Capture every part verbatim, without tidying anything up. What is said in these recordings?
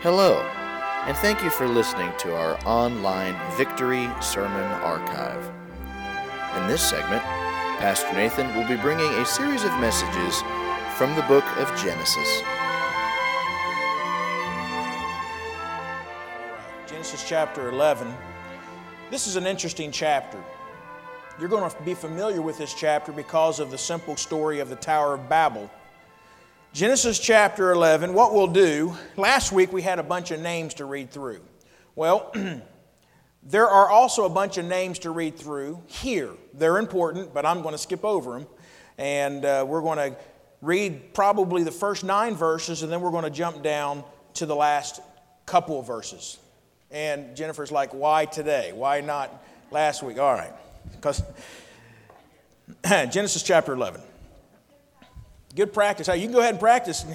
Hello, and thank you for listening to our online Victory Sermon Archive. In this segment, Pastor Nathan will be bringing a series of messages from the book of Genesis. Genesis chapter eleven. This is an interesting chapter. You're going to be familiar with this chapter because of the simple story of the Tower of Babel. Genesis chapter eleven, what we'll do, last week we had a bunch of names to read through. Well, there are also a bunch of names to read through here. They're important, but I'm going to skip over them. And uh, we're going to read probably the first nine verses, and then we're going to jump down to the last couple of verses. And Jennifer's like, why today? Why not last week? All right. Because Genesis chapter eleven. Good practice. You can go ahead and practice.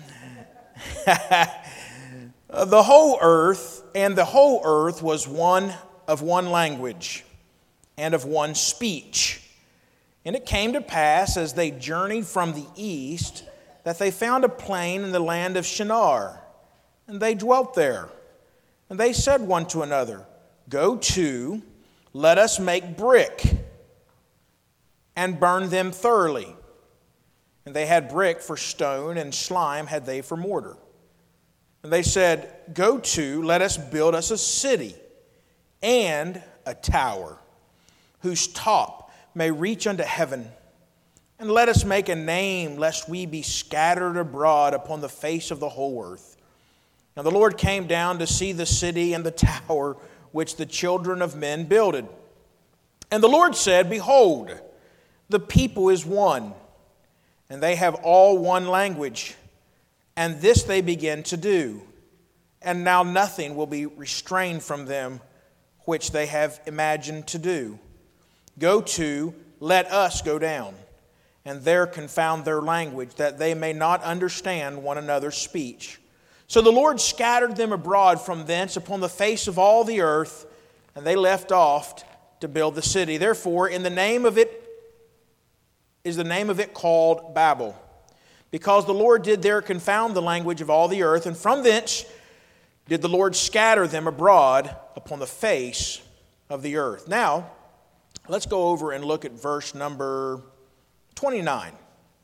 The whole earth, and the whole earth was one of one language and of one speech. And it came to pass, as they journeyed from the east, that they found a plain in the land of Shinar, and they dwelt there. And they said one to another, Go to, let us make brick, and burn them thoroughly. And they had brick for stone, and slime had they for mortar. And they said, Go to, let us build us a city, and a tower, whose top may reach unto heaven. And let us make a name, lest we be scattered abroad upon the face of the whole earth. Now the Lord came down to see the city and the tower which the children of men builded. And the Lord said, Behold, the people is one, and they have all one language, and this they begin to do. And now nothing will be restrained from them which they have imagined to do. Go to, let us go down, and there confound their language, that they may not understand one another's speech. So the Lord scattered them abroad from thence upon the face of all the earth, and they left off to build the city. Therefore, in the name of it is the name of it called Babel, because the Lord did there confound the language of all the earth, and from thence did the Lord scatter them abroad upon the face of the earth. Now, let's go over and look at verse number twenty-nine.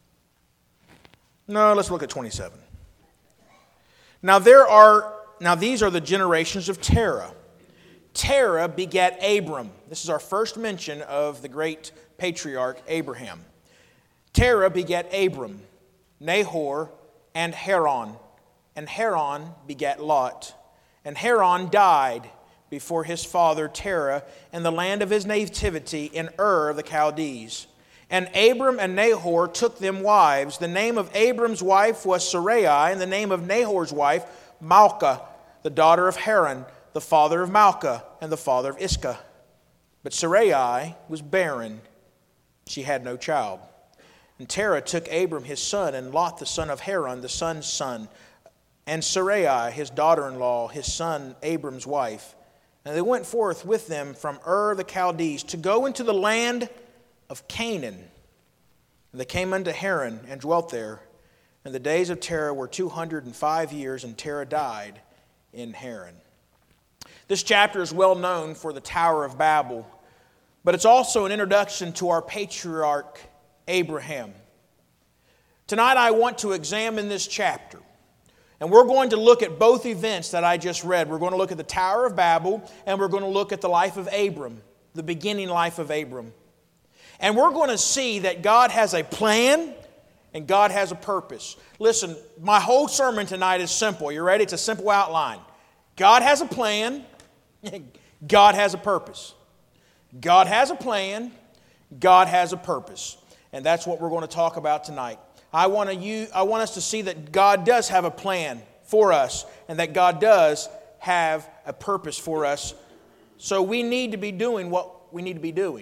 No, let's look at twenty-seven. Now there are now these are the generations of Terah. Terah begat Abram. This is our first mention of the great patriarch Abraham. Terah begat Abram, Nahor, and Haran. And Haran begat Lot. And Haran died before his father Terah in the land of his nativity in Ur of the Chaldees. And Abram and Nahor took them wives. The name of Abram's wife was Sarai, and the name of Nahor's wife, Malkah, the daughter of Haran, the father of Malkah, and the father of Iscah. But Sarai was barren. She had no child. And Terah took Abram his son, and Lot the son of Haran, the son's son, and Sarai his daughter-in-law, his son Abram's wife. And they went forth with them from Ur the Chaldees to go into the land of Canaan. And they came unto Haran and dwelt there. And the days of Terah were two hundred and five years, and Terah died in Haran. This chapter is well known for the Tower of Babel, but it's also an introduction to our patriarch Abraham. Tonight I want to examine this chapter, and we're going to look at both events that I just read. We're going to look at the Tower of Babel, and we're going to look at the life of Abram, the beginning life of Abram. And we're going to see that God has a plan and God has a purpose. Listen, my whole sermon tonight is simple. You ready? It's a simple outline. God has a plan. God has a purpose. God has a plan. God has a purpose. And that's what we're going to talk about tonight. I want to use, I want us to see that God does have a plan for us, and that God does have a purpose for us. So we need to be doing what we need to be doing.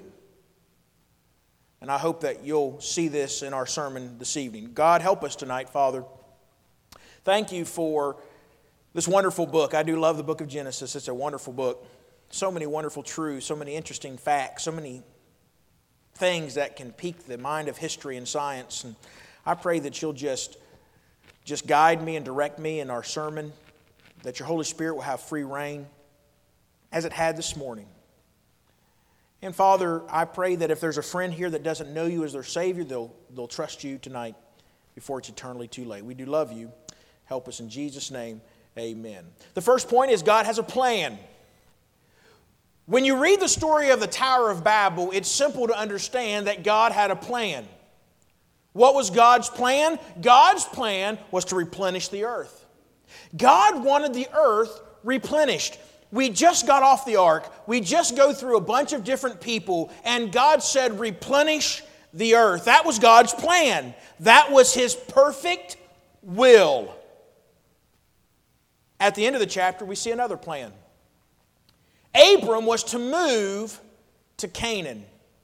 And I hope that you'll see this in our sermon this evening. God, help us tonight, Father. Thank you for this wonderful book. I do love the book of Genesis. It's a wonderful book. So many wonderful truths, so many interesting facts, so many things that can pique the mind of history and science. And I pray that you'll just, just guide me and direct me in our sermon that your Holy Spirit will have free reign as it had this morning. And Father, I pray that if there's a friend here that doesn't know you as their Savior, they'll, they'll trust you tonight before it's eternally too late. We do love you. Help us in Jesus' name. Amen. The first point is God has a plan. When you read the story of the Tower of Babel, it's simple to understand that God had a plan. What was God's plan? God's plan was to replenish the earth. God wanted the earth replenished. We just got off the ark. We just go through a bunch of different people, and God said, replenish the earth. That was God's plan. That was His perfect will. At the end of the chapter, we see another plan. Abram was to move to Canaan.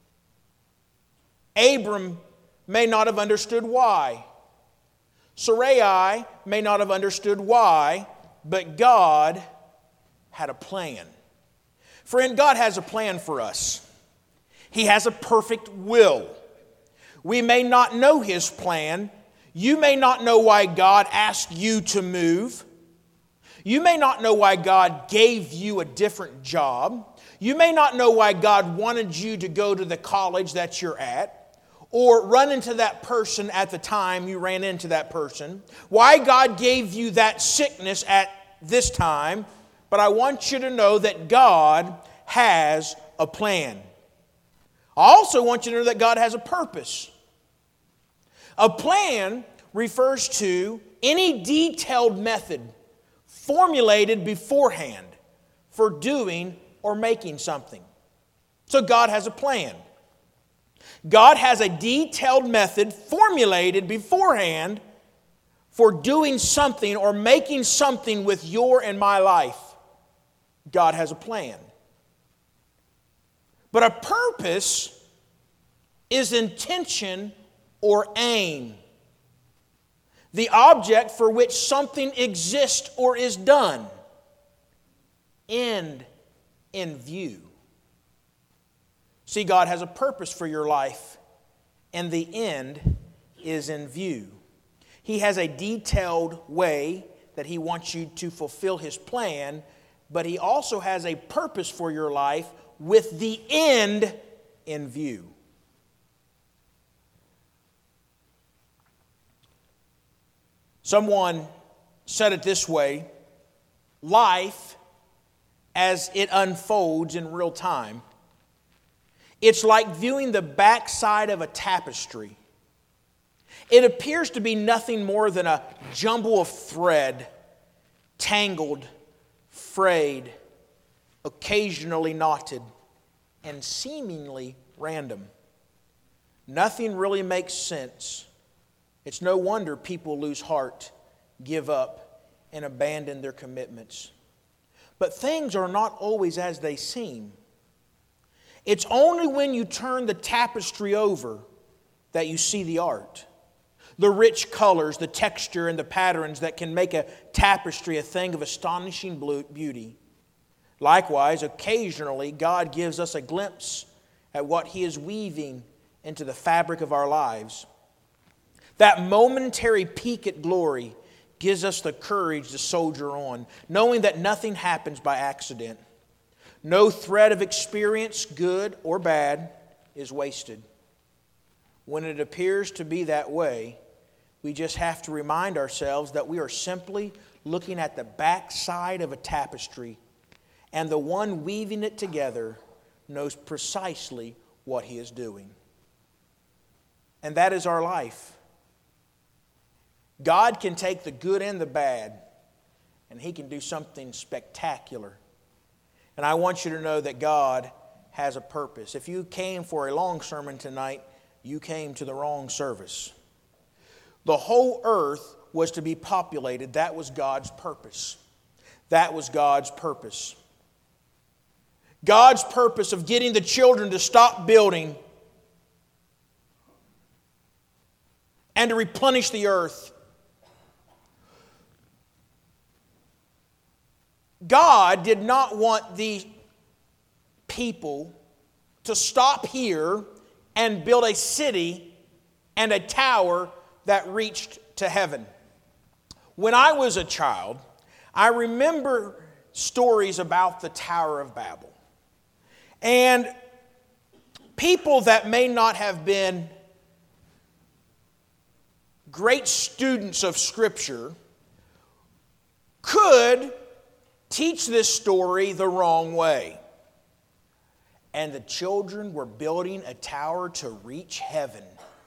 Abram may not have understood why. Sarai may not have understood why, but God had a plan. Friend, God has a plan for us. He has a perfect will. We may not know His plan. You may not know why God asked you to move. You may not know why God gave you a different job. You may not know why God wanted you to go to the college that you're at, or run into that person at the time you ran into that person. Why God gave you that sickness at this time. But I want you to know that God has a plan. I also want you to know that God has a purpose. A plan refers to any detailed method formulated beforehand for doing or making something. So God has a plan. God has a detailed method formulated beforehand for doing something or making something with your and my life. God has a plan. But a purpose is intention or aim. The object for which something exists or is done. End in view. See, God has a purpose for your life, and the end is in view. He has a detailed way that He wants you to fulfill His plan, but He also has a purpose for your life with the end in view. Someone said it this way: life, as it unfolds in real time, it's like viewing the backside of a tapestry. It appears to be nothing more than a jumble of thread, tangled, frayed, occasionally knotted, and seemingly random. Nothing really makes sense. It's no wonder people lose heart, give up, and abandon their commitments. But things are not always as they seem. It's only when you turn the tapestry over that you see the art. The rich colors, the texture, and the patterns that can make a tapestry a thing of astonishing beauty. Likewise, occasionally, God gives us a glimpse at what He is weaving into the fabric of our lives. That momentary peek at glory gives us the courage to soldier on, knowing that nothing happens by accident. No thread of experience, good or bad, is wasted. When it appears to be that way, we just have to remind ourselves that we are simply looking at the backside of a tapestry, and the one weaving it together knows precisely what he is doing. And that is our life. God can take the good and the bad, and He can do something spectacular. And I want you to know that God has a purpose. If you came for a long sermon tonight, you came to the wrong service. The whole earth was to be populated. That was God's purpose. That was God's purpose. God's purpose of getting the children to stop building and to replenish the earth. God did not want the people to stop here and build a city and a tower that reached to heaven. When I was a child, I remember stories about the Tower of Babel. And people that may not have been great students of Scripture could teach this story the wrong way. And the children were building a tower to reach heaven.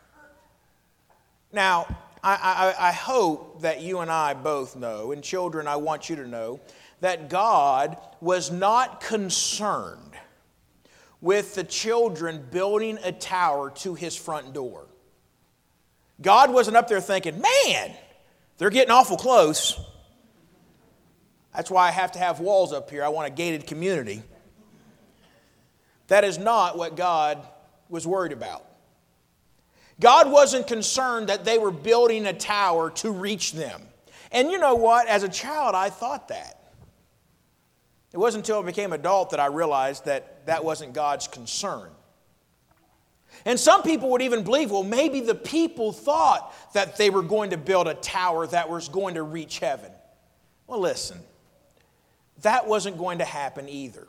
Now, I, I, I hope that you and I both know, and children, I want you to know, that God was not concerned with the children building a tower to His front door. God wasn't up there thinking, man, they're getting awful close. That's why I have to have walls up here. I want a gated community. That is not what God was worried about. God wasn't concerned that they were building a tower to reach them. And you know what? As a child, I thought that. It wasn't until I became an adult that I realized that that wasn't God's concern. And some people would even believe, well, maybe the people thought that they were going to build a tower that was going to reach heaven. Well, listen, that wasn't going to happen either.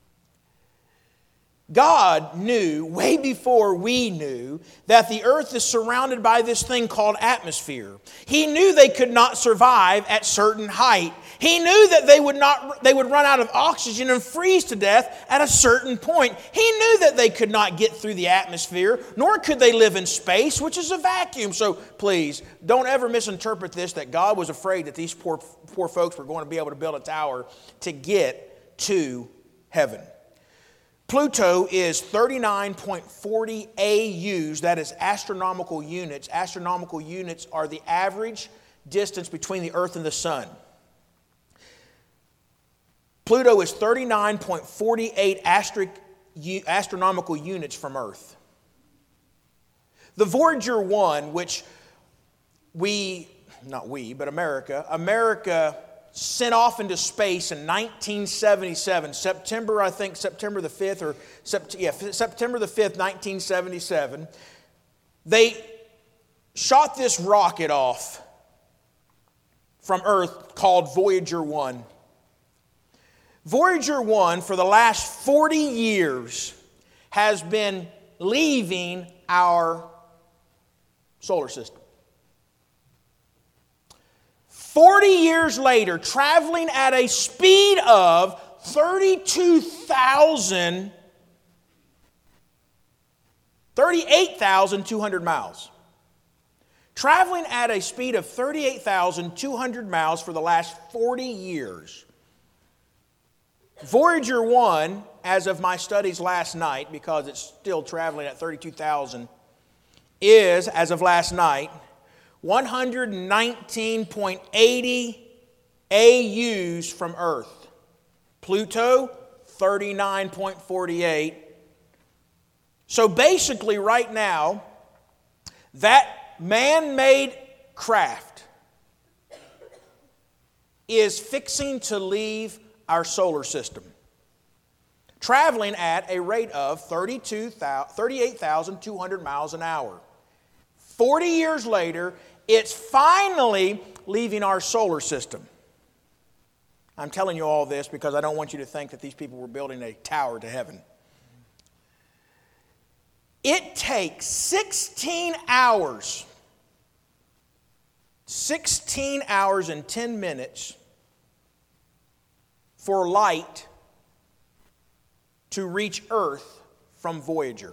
God knew, way before we knew, that the earth is surrounded by this thing called atmosphere. He knew they could not survive at certain height. He knew that they would not they would run out of oxygen and freeze to death at a certain point. He knew that they could not get through the atmosphere, nor could they live in space, which is a vacuum. So please, don't ever misinterpret this that God was afraid that these poor, poor folks were going to be able to build a tower to get to heaven. Pluto is thirty-nine point four zero A Us, that is astronomical units. Astronomical units are the average distance between the Earth and the Sun. Pluto is thirty-nine point four eight astronomical units from Earth. The Voyager one, which we, not we, but America, America sent off into space in nineteen seventy-seven, September, I think, September the fifth, or yeah, September the fifth, nineteen seventy-seven. They shot this rocket off from Earth called Voyager one. Voyager one, for the last forty years, has been leaving our solar system. forty years later, traveling at a speed of thirty-two thousand, thirty-eight thousand two hundred miles. Traveling at a speed of thirty-eight thousand two hundred miles for the last forty years. Voyager one, as of my studies last night, because it's still traveling at thirty-two thousand, is, as of last night, one hundred nineteen point eight zero A Us from Earth. Pluto, thirty-nine point four eight. So basically right now, that man-made craft is fixing to leave our solar system, traveling at a rate of thirty-eight thousand two hundred miles an hour. forty years later, it's finally leaving our solar system. I'm telling you all this because I don't want you to think that these people were building a tower to heaven. It takes sixteen hours, sixteen hours and ten minutes for light to reach Earth from Voyager.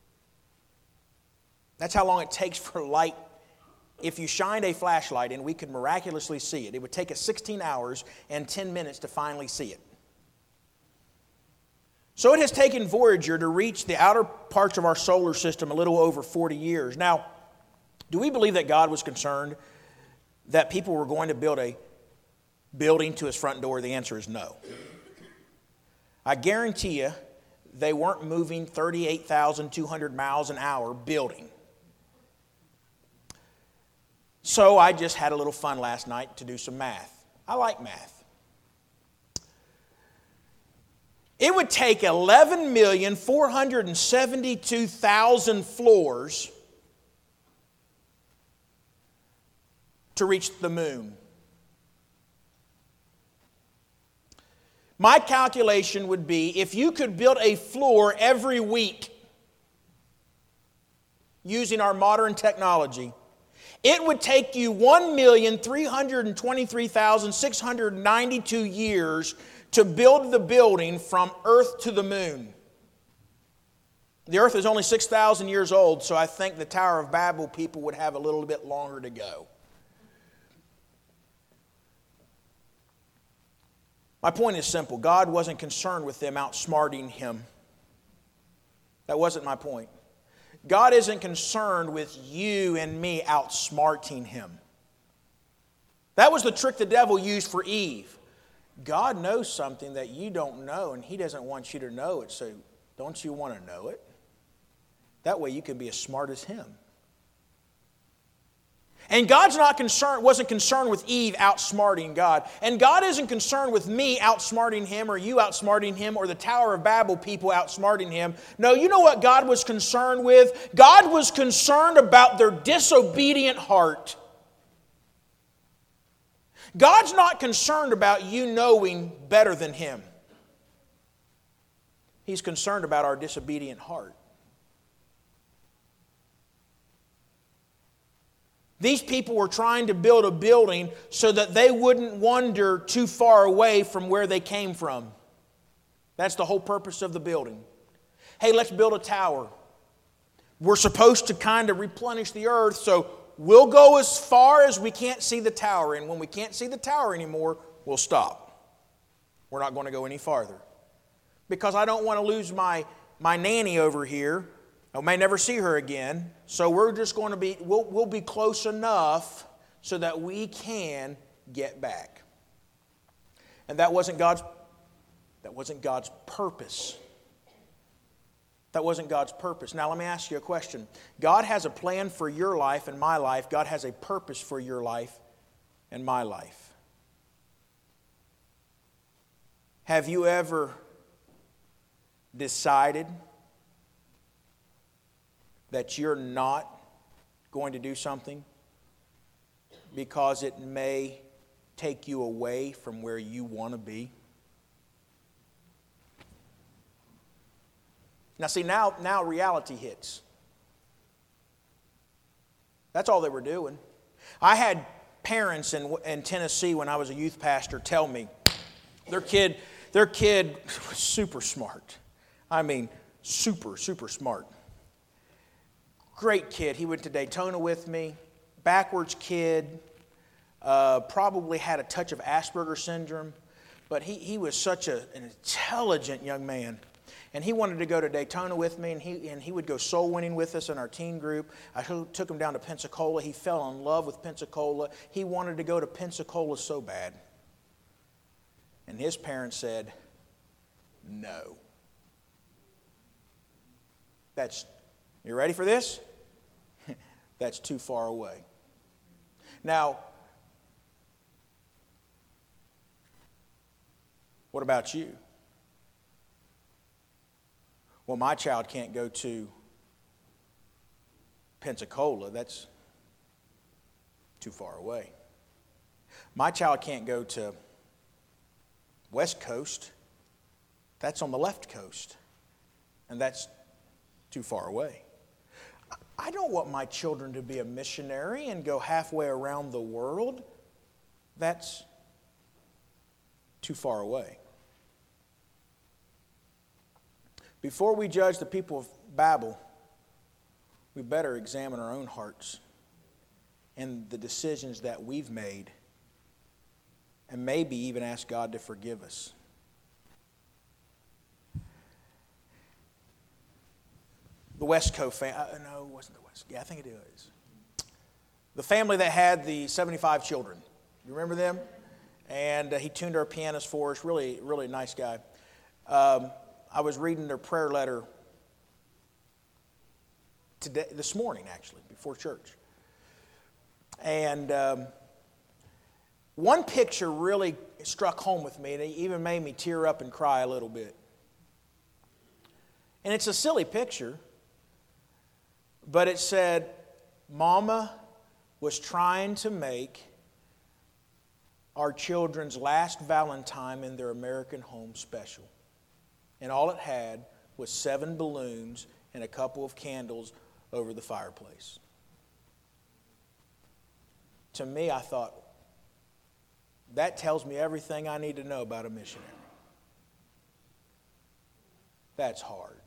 That's how long it takes for light. If you shined a flashlight and we could miraculously see it, it would take us sixteen hours and ten minutes to finally see it. So it has taken Voyager to reach the outer parts of our solar system a little over forty years. Now, do we believe that God was concerned that people were going to build a building to His front door? The answer is no. I guarantee you they weren't moving thirty-eight thousand two hundred miles an hour building. So I just had a little fun last night to do some math. I like math. It would take eleven million four hundred seventy-two thousand floors to reach the moon. My calculation would be if you could build a floor every week using our modern technology, it would take you one million three hundred twenty-three thousand six hundred ninety-two years to build the building from Earth to the moon. The Earth is only six thousand years old, so I think the Tower of Babel people would have a little bit longer to go. My point is simple. God wasn't concerned with them outsmarting Him. That wasn't my point. God isn't concerned with you and me outsmarting Him. That was the trick the devil used for Eve. God knows something that you don't know, and He doesn't want you to know it, so don't you want to know it? That way you can be as smart as Him. And God's not concerned, wasn't concerned with Eve outsmarting God. And God isn't concerned with me outsmarting Him or you outsmarting Him or the Tower of Babel people outsmarting Him. No, you know what God was concerned with? God was concerned about their disobedient heart. God's not concerned about you knowing better than Him. He's concerned about our disobedient heart. These people were trying to build a building so that they wouldn't wander too far away from where they came from. That's the whole purpose of the building. Hey, let's build a tower. We're supposed to kind of replenish the earth, so we'll go as far as we can't see the tower. And when we can't see the tower anymore, we'll stop. We're not going to go any farther. Because I don't want to lose my, my nanny over here. I may never see her again, so we're just going to be, we'll, we'll be close enough so that we can get back. And that wasn't God's, that wasn't God's purpose. That wasn't God's purpose. Now let me ask you a question. God has a plan for your life and my life. God has a purpose for your life and my life. Have you ever decided that you're not going to do something because it may take you away from where you want to be? Now see, now, now reality hits. That's all they were doing. I had parents in, in Tennessee when I was a youth pastor tell me their kid, their kid was super smart. I mean, super, super smart. Great kid. He went to Daytona with me. Backwards kid. Uh, probably had a touch of Asperger's syndrome. But he, he was such a, an intelligent young man. And he wanted to go to Daytona with me, and he, and he would go soul winning with us in our teen group. I took him down to Pensacola. He fell in love with Pensacola. He wanted to go to Pensacola so bad. And his parents said, no. That's, you ready for this? That's too far away. Now, what about you? Well, my child can't go to Pensacola. That's too far away. My child can't go to West Coast. That's on the left coast. And that's too far away. I don't want my children to be a missionary and go halfway around the world. That's too far away. Before we judge the people of Babel, we better examine our own hearts and the decisions that we've made, and maybe even ask God to forgive us. The Westco family, uh, no, it wasn't the West. Yeah, I think it is. The family that had the seventy-five children. You remember them? And uh, he tuned our pianos for us. Really, really nice guy. Um, I was reading their prayer letter today, this morning, actually, before church. And um, one picture really struck home with me, and it even made me tear up and cry a little bit. And it's a silly picture, but it said, Mama was trying to make our children's last Valentine in their American Home special. And all it had was seven balloons and a couple of candles over the fireplace. To me, I thought, that tells me everything I need to know about a missionary. That's hard.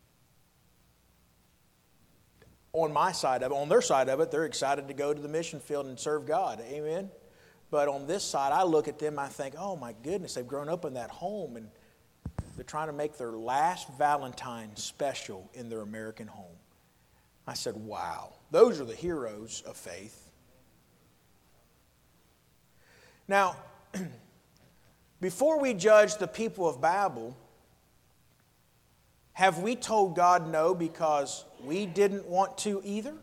On my side of it, on their side of it, they're excited to go to the mission field and serve God. Amen? But on this side, I look at them and I think, oh my goodness, they've grown up in that home and they're trying to make their last Valentine special in their American home. I said, wow, those are the heroes of faith. Now, before we judge the people of Babel, have we told God no because we didn't want to either?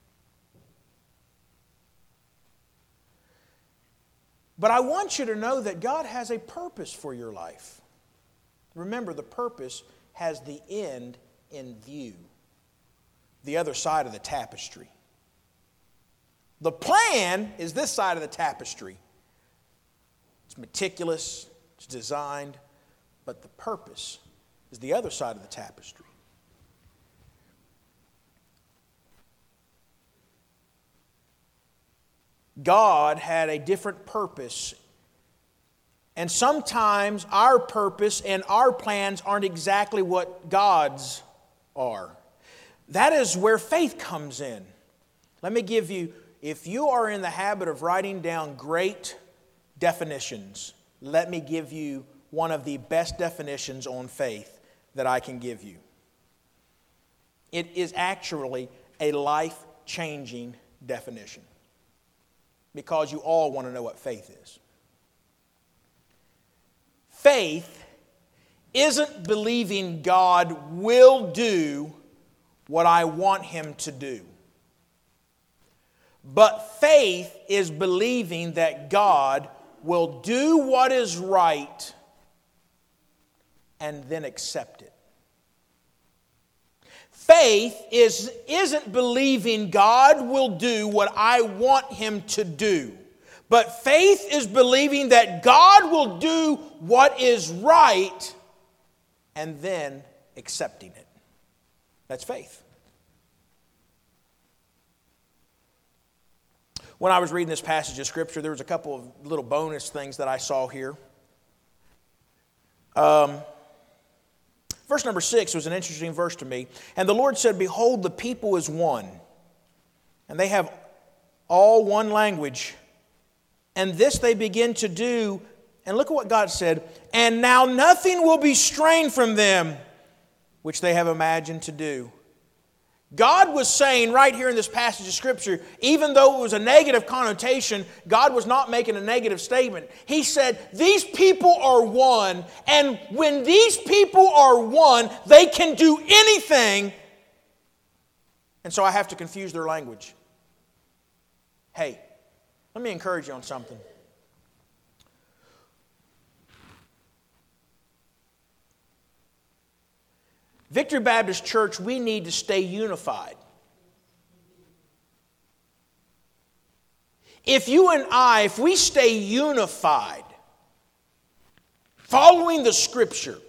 But I want you to know that God has a purpose for your life. Remember, the purpose has the end in view, the other side of the tapestry. The plan is this side of the tapestry. It's meticulous, it's designed, but the purpose is the other side of the tapestry. God had a different purpose. And sometimes our purpose and our plans aren't exactly what God's are. That is where faith comes in. Let me give you, if you are in the habit of writing down great definitions, let me give you one of the best definitions on faith that I can give you. It is actually a life-changing definition, because you all want to know what faith is. Faith isn't believing God will do what I want Him to do. But faith is believing that God will do what is right and then accept it. Faith is, isn't believing God will do what I want Him to do. But faith is believing that God will do what is right and then accepting it. That's faith. When I was reading this passage of Scripture, there was a couple of little bonus things that I saw here. Um, verse number six was an interesting verse to me. And the Lord said, "Behold, the people is one, and they have all one language. And this they begin to do." And look at what God said. "And now nothing will be strained from them, which they have imagined to do." God was saying right here in this passage of Scripture, even though it was a negative connotation, God was not making a negative statement. He said, these people are one, and when these people are one, they can do anything, and so I have to confuse their language. Hey, let me encourage you on something. Victory Baptist Church, we need to stay unified. If you and I, if we stay unified, following the Scripture,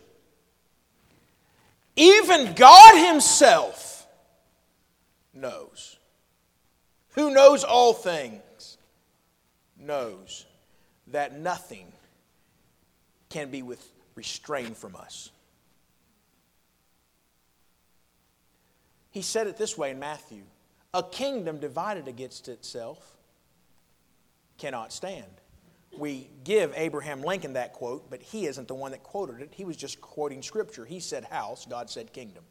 even God Himself knows, who knows all things, knows that nothing can be with, restrained from us. He said it this way in Matthew: a kingdom divided against itself cannot stand. We give Abraham Lincoln that quote, but he isn't the one that quoted it. He was just quoting Scripture. He said house, God said kingdom.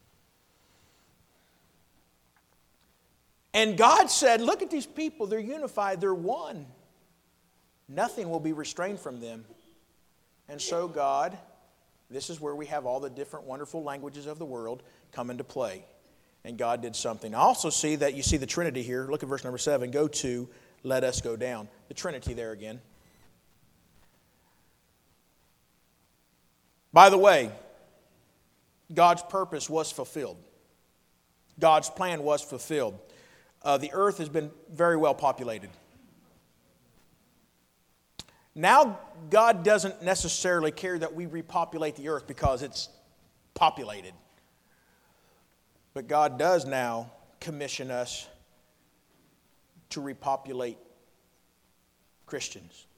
And God said, look at these people, they're unified, they're one. Nothing will be restrained from them. And so God, this is where we have all the different wonderful languages of the world come into play. And God did something. I also see that you see the Trinity here. Look at verse number seven. Go to, let us go down. The Trinity there again. By the way, God's purpose was fulfilled. God's plan was fulfilled. Uh, the earth has been very well populated. Now, God doesn't necessarily care that we repopulate the earth because it's populated. But God does now commission us to repopulate Christians,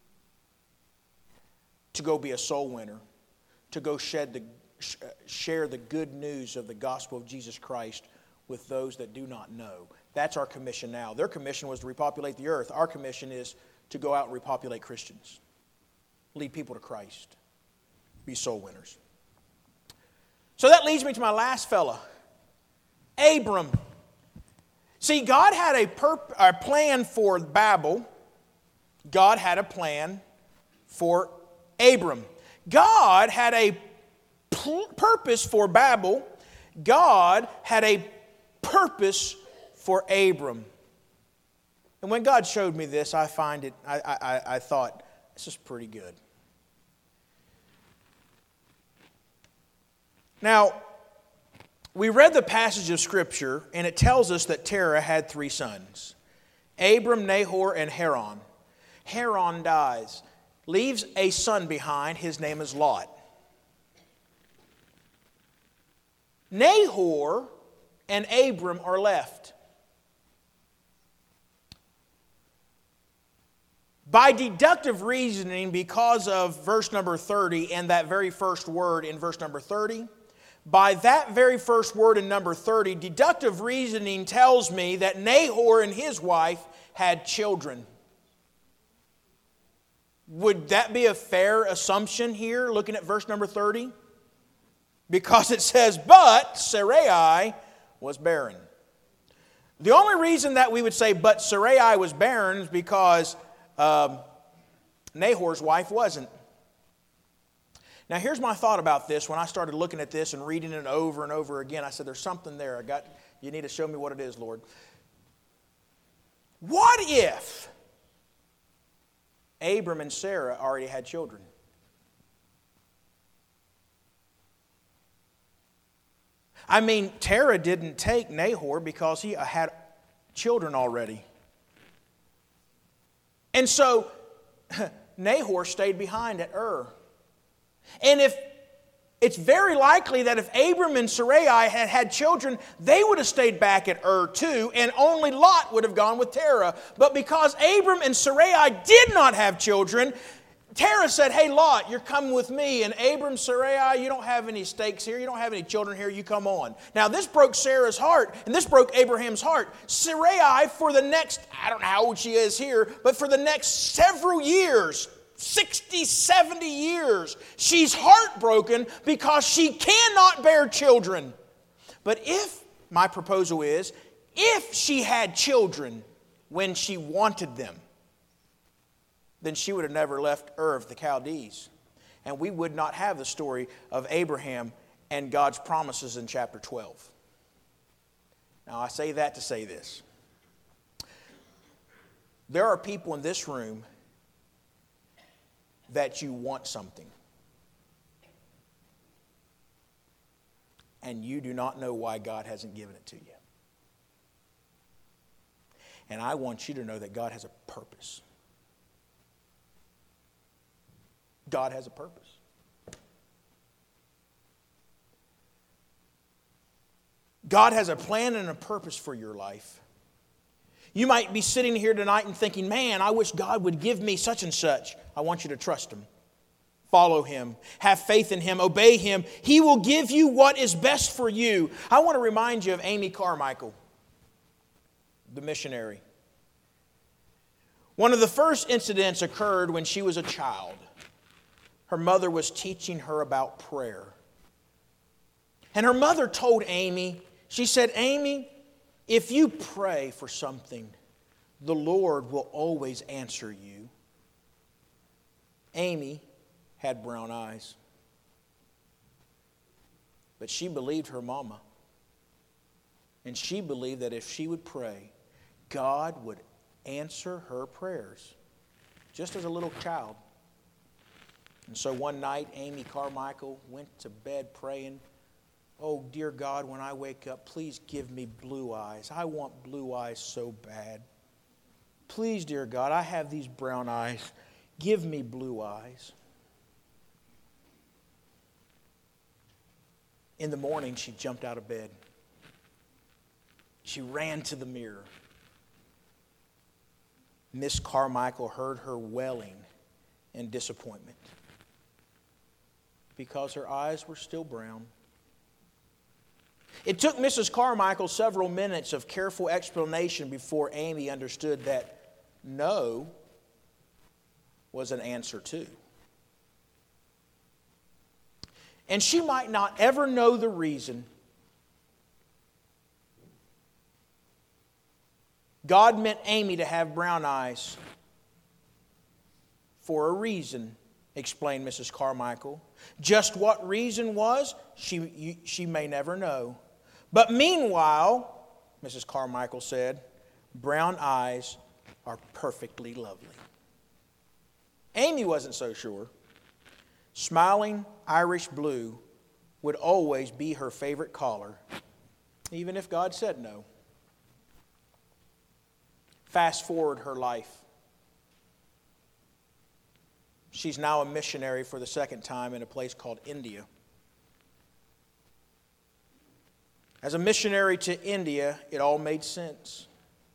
to go be a soul winner, to go shed the, share the good news of the gospel of Jesus Christ with those that do not know. That's our commission now. Their commission was to repopulate the earth. Our commission is to go out and repopulate Christians, lead people to Christ, be soul winners. So that leads me to my last fella, Abram. See, God had a, perp- a plan for Babel. God had a plan for Abram. God had a pl- purpose for Babel. God had a purpose for Abram. And when God showed me this, I find it, I, I, I thought, this is pretty good. Now, we read the passage of Scripture, and it tells us that Terah had three sons, Abram, Nahor, and Haran. Haran dies, leaves a son behind. His name is Lot. Nahor and Abram are left. By deductive reasoning, because of verse number thirty and that very first word in verse number thirty, by that very first word in number thirty, deductive reasoning tells me that Nahor and his wife had children. Would that be a fair assumption here, looking at verse number thirty? Because it says, but Sarai was barren. The only reason that we would say, but Sarai was barren is because um, Nahor's wife wasn't. Now, here's my thought about this. When I started looking at this and reading it over and over again, I said, there's something there. I got, you need to show me what it is, Lord. What if Abram and Sarah already had children? I mean, Terah didn't take Nahor because he had children already. And so, Nahor stayed behind at Ur. And if it's very likely that if Abram and Sarai had had children, they would have stayed back at Ur too, and only Lot would have gone with Terah. But because Abram and Sarai did not have children, Terah said, hey, Lot, you're coming with me. And Abram, Sarai, you don't have any stakes here. You don't have any children here. You come on. Now, this broke Sarah's heart, and this broke Abraham's heart. Sarai, for the next, I don't know how old she is here, but for the next several years, sixty, seventy years, she's heartbroken because she cannot bear children. But if, my proposal is, if she had children when she wanted them, then she would have never left Ur of the Chaldees. And we would not have the story of Abraham and God's promises in chapter twelve. Now, I say that to say this. There are people in this room that you want something, and you do not know why God hasn't given it to you. And I want you to know that God has a purpose. God has a purpose. God has a plan and a purpose for your life. You might be sitting here tonight and thinking, man, I wish God would give me such and such. I want you to trust Him. Follow Him. Have faith in Him. Obey Him. He will give you what is best for you. I want to remind you of Amy Carmichael, the missionary. One of the first incidents occurred when she was a child. Her mother was teaching her about prayer. And her mother told Amy, she said, Amy, if you pray for something, the Lord will always answer you. Amy had brown eyes. But she believed her mama. And she believed that if she would pray, God would answer her prayers, just as a little child. And so one night, Amy Carmichael went to bed praying, oh, dear God, when I wake up, please give me blue eyes. I want blue eyes so bad. Please, dear God, I have these brown eyes. Give me blue eyes. In the morning, she jumped out of bed. She ran to the mirror. Miss Carmichael heard her wailing in disappointment because her eyes were still brown. It took Missus Carmichael several minutes of careful explanation before Amy understood that no was an answer too. And she might not ever know the reason. God meant Amy to have brown eyes for a reason, explained Missus Carmichael. Just what reason was, she, she may never know. But meanwhile, Missus Carmichael said, brown eyes are perfectly lovely. Amy wasn't so sure. Smiling Irish blue would always be her favorite color, even if God said no. Fast forward her life. She's now a missionary for the second time in a place called India. As a missionary to India, it all made sense.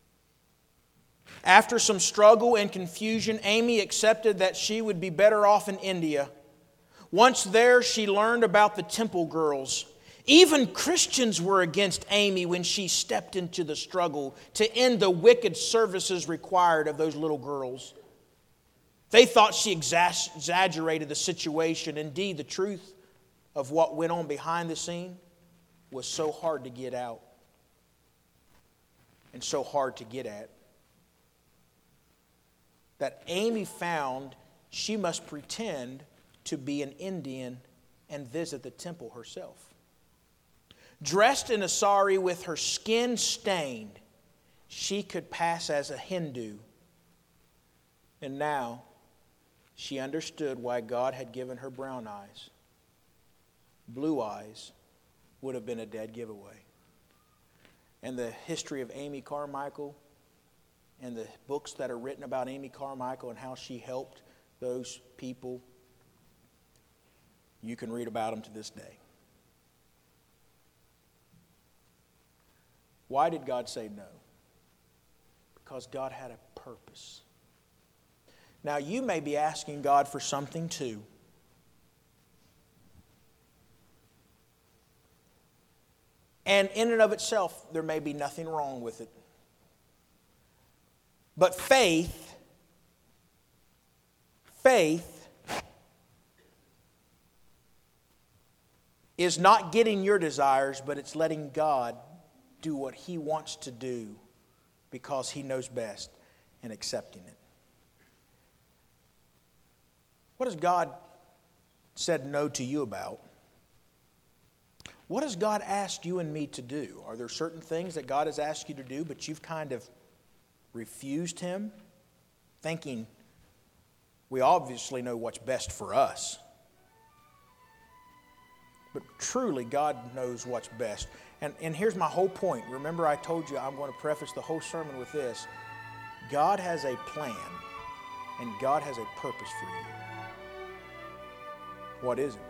After some struggle and confusion, Amy accepted that she would be better off in India. Once there, she learned about the temple girls. Even Christians were against Amy when she stepped into the struggle to end the wicked services required of those little girls. They thought she exaggerated the situation. Indeed, the truth of what went on behind the scene was so hard to get out and so hard to get at that Amy found she must pretend to be an Indian and visit the temple herself. Dressed in a sari with her skin stained, she could pass as a Hindu. And now she understood why God had given her brown eyes. Blue eyes would have been a dead giveaway. And the history of Amy Carmichael and the books that are written about Amy Carmichael and how she helped those people, you can read about them to this day. Why did God say no? Because God had a purpose. Now, you may be asking God for something too. And in and of itself, there may be nothing wrong with it. But faith, faith is not getting your desires, but it's letting God do what He wants to do because He knows best and accepting it. What has God said no to you about? What has God asked you and me to do? Are there certain things that God has asked you to do, but you've kind of refused Him, thinking we obviously know what's best for us? But truly, God knows what's best. And, and here's my whole point. Remember, I told you I'm going to preface the whole sermon with this. God has a plan, and God has a purpose for you. What is it?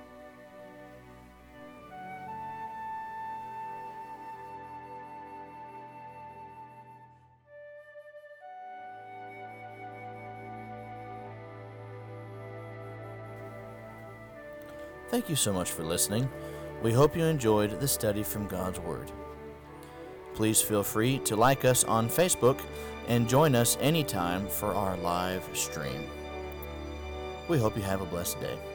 Thank you so much for listening. We hope you enjoyed the study from God's Word. Please feel free to like us on Facebook and join us anytime for our live stream. We hope you have a blessed day.